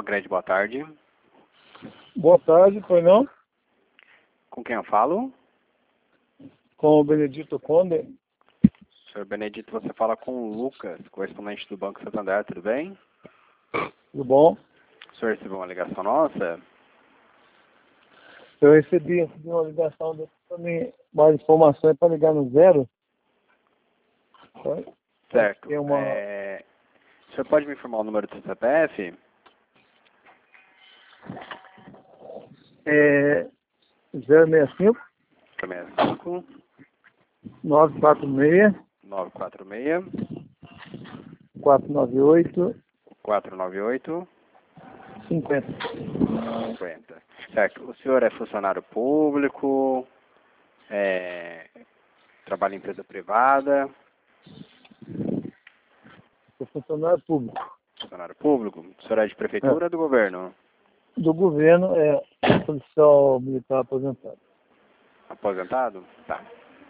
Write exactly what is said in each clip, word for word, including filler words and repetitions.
Sicredi, boa tarde. Boa tarde, foi não? Com quem eu falo? Com o Benedito Conde. Senhor Benedito, você fala com o Lucas, correspondente do Banco Santander, tudo bem? Tudo bom? O senhor recebeu uma ligação nossa? Eu recebi, recebi uma ligação para mim, mais informações para ligar no zero. Foi? Certo. Tem uma... É... O senhor pode me informar o número do seu C P F? É zero seis cinco, seis cinco, nove quatro seis, nove quatro seis, quatro nove oito, quatro nove oito, cinquenta. cinquenta. Certo. O senhor é funcionário público? É... Trabalha em empresa privada? Sou funcionário público. Funcionário público? O senhor é de prefeitura É. ou do governo? Do governo, é policial militar aposentado. Aposentado? Tá.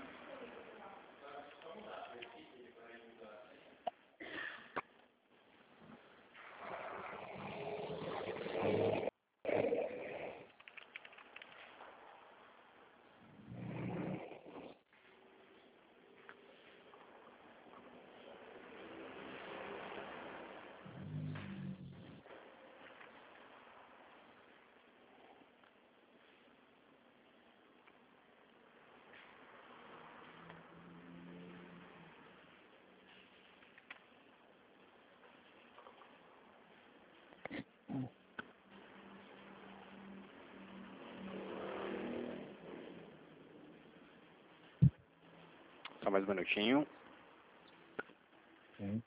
Só mais um minutinho. Sim.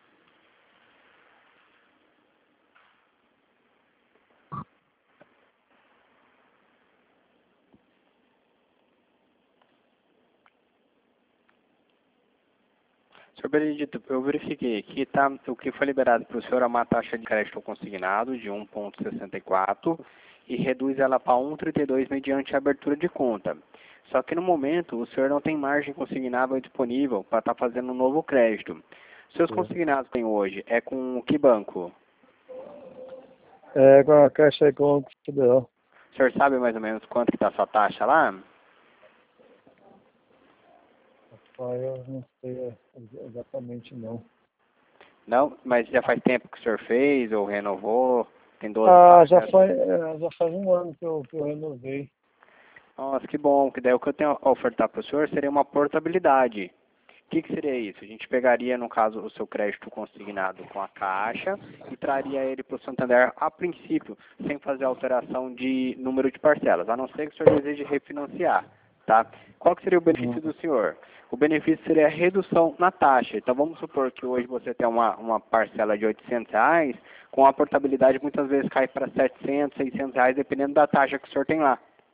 Senhor Benedito, eu verifiquei aqui, tá, o que foi liberado para o senhor é uma taxa de crédito consignado de um vírgula sessenta e quatro e reduz ela para um vírgula trinta e dois mediante a abertura de conta. Só que no momento o senhor não tem margem consignável disponível para estar fazendo um novo crédito. Seus Sim. consignados tem hoje é com que banco? É com a Caixa Econômica Federal. O senhor sabe mais ou menos quanto que está a sua taxa lá? Ah, eu não sei é, exatamente não. Não, mas já faz tempo que o senhor fez ou renovou? Tem doze Ah, já taxas? faz, é, já faz um ano que eu, que eu renovei. Nossa, que bom, que daí o que eu tenho a ofertar para o senhor seria uma portabilidade. O que, que seria isso? A gente pegaria, no caso, o seu crédito consignado com a Caixa e traria ele para o Santander, a princípio, sem fazer alteração de número de parcelas, a não ser que o senhor deseje refinanciar, tá? Qual que seria o benefício do senhor? O benefício seria a redução na taxa. Então, vamos supor que hoje você tem uma, uma parcela de oitocentos reais, com a portabilidade muitas vezes cai para setecentos, seiscentos reais, dependendo da taxa que o senhor tem lá.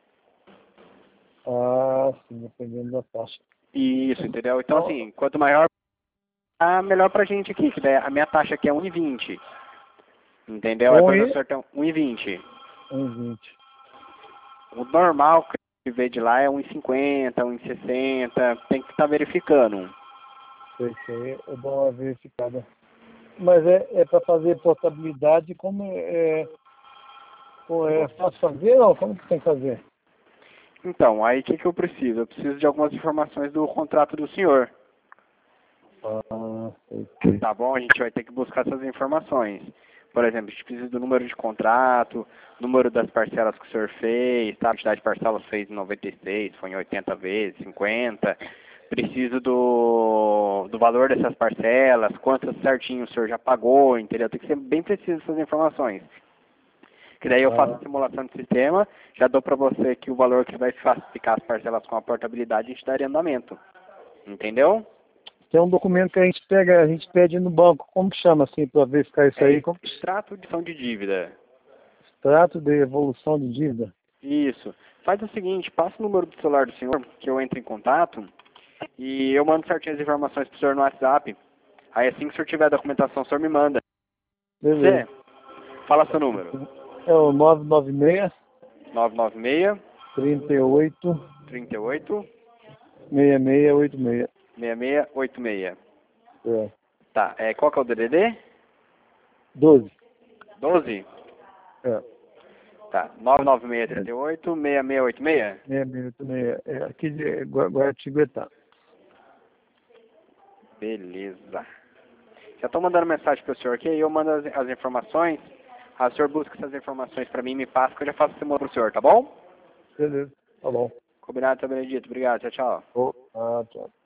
Ah, sim, dependendo da taxa. Isso, entendeu? Então, assim, quanto maior, a melhor pra gente aqui, que daí a minha taxa aqui é um vírgula vinte. Entendeu? Aí, por exemplo, o senhor tem um vírgula vinte. um vírgula vinte. O normal que vê de lá é um vírgula cinquenta, um vírgula sessenta. Tem que estar verificando. Isso aí eu dou uma verificada. Mas é, é para fazer portabilidade, como é, é, como é fácil fazer ou como que tem que fazer? Então, aí o que, que eu preciso? Eu preciso de algumas informações do contrato do senhor. Ah, sei. Tá bom? A gente vai ter que buscar essas informações. Por exemplo, a gente precisa do número de contrato, número das parcelas que o senhor fez, tá? A quantidade de parcelas fez em noventa e seis, foi em oitenta vezes, cinquenta. Preciso do, do valor dessas parcelas, quantas certinho o senhor já pagou, entendeu? Tem que ser bem preciso essas informações. Que daí eu faço a simulação do sistema, já dou para você que o valor que vai classificar as parcelas com a portabilidade, a gente daria andamento. Entendeu? Tem um documento que a gente pega, a gente pede no banco, como que chama assim, para verificar isso É aí? Como que... extrato de ação de dívida. Extrato de evolução de dívida. Isso. Faz o seguinte, passa o número do celular do senhor, que eu entro em contato, e eu mando certinho as informações pro senhor no WhatsApp. Aí assim que o senhor tiver a documentação, o senhor me manda. Beleza. Você, fala seu número. É o nove nove seis, nove nove seis, trinta e oito, trinta e oito, seis seis oito seis. seis seis oito seis. É. Tá, é, qual que é o D D D? doze. doze? É. Tá, nove nove seis três oito, seis seis oito seis? seis seis oito seis, é aqui de Gua- Guaratinguetá. Beleza. Já estou mandando mensagem para o senhor aqui, eu mando as, as informações. Ah, o senhor busca essas informações para mim, me passa, que eu já faço esse para o senhor, tá bom? Beleza, tá bom. Combinado, seu Benedito. Obrigado, tchau, tchau. Oh, ah, tchau.